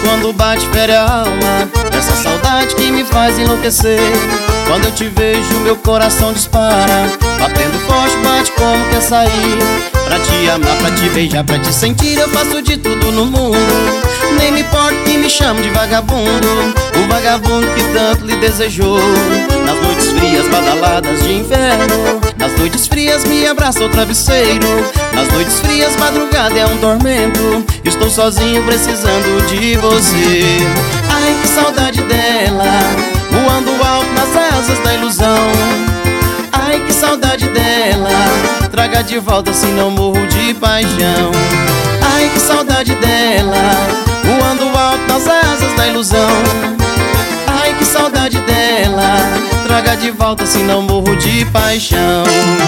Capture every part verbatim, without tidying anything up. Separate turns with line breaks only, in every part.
quando bate fere a alma, essa saudade que me faz enlouquecer. Quando eu te vejo meu coração dispara, batendo forte, bate como quer sair. Pra te amar, pra te beijar, pra te sentir, eu faço de tudo no mundo. Nem me importa que me chame de vagabundo, o vagabundo que tanto lhe desejou. Nas noites frias, badaladas de inverno, nas noites frias me abraça o travesseiro. Nas noites frias, madrugada é um tormento, estou sozinho precisando de você. Ai, que saudade dela, voando alto nas asas da ilusão. Ai, que saudade dela, traga de volta se não morro de paixão. Ai, que saudade dela, voando alto nas asas da ilusão. Ai, que saudade dela, traga de volta se não morro de paixão.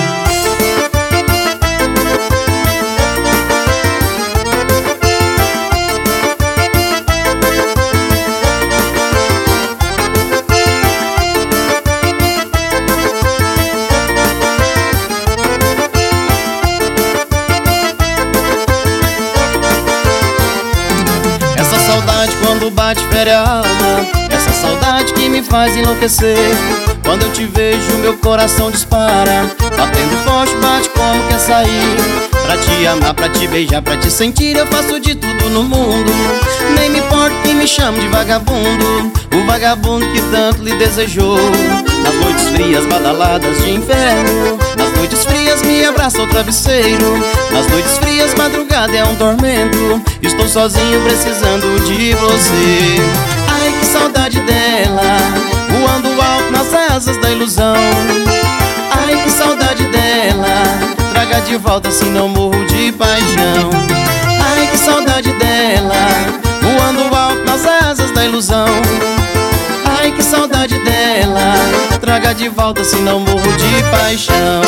Saudade quando bate fere a alma, essa saudade que me faz enlouquecer. Quando eu te vejo meu coração dispara, batendo forte, bate como quer sair. Pra te amar, pra te beijar, pra te sentir, eu faço de tudo no mundo. Nem me importa que me chame de vagabundo, o vagabundo que tanto lhe desejou. Nas noites frias, badaladas de inverno, nas noites frias me abraça o travesseiro. Nas noites frias, madrugada é um tormento, estou sozinho precisando de você. Ai, que saudade dela, voando alto nas asas da ilusão. Ai, que saudade dela, traga de volta se não morro de paixão. Ai, que saudade dela, voando alto nas asas da ilusão. Ai, que saudade dela, traga de volta se não morro de paixão.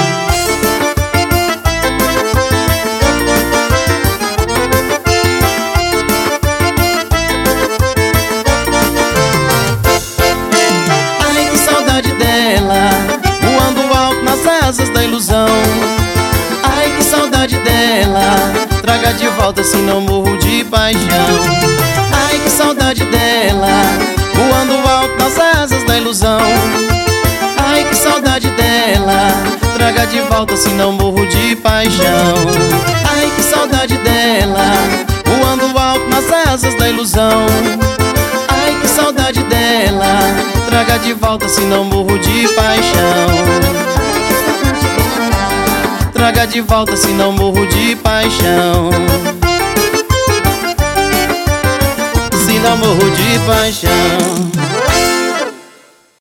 Ai, que saudade dela, voando alto nas asas da ilusão. Ai, que saudade dela, traga de volta se não morro de paixão. Ai, que saudade dela, voando alto nas asas da ilusão. Ai, que saudade dela, traga de volta se não morro de paixão. Ai, que saudade dela, voando alto nas asas da ilusão. Ai, que saudade dela, traga de volta se não morro de paixão. Traga de volta se não morro de paixão. Se não morro de paixão.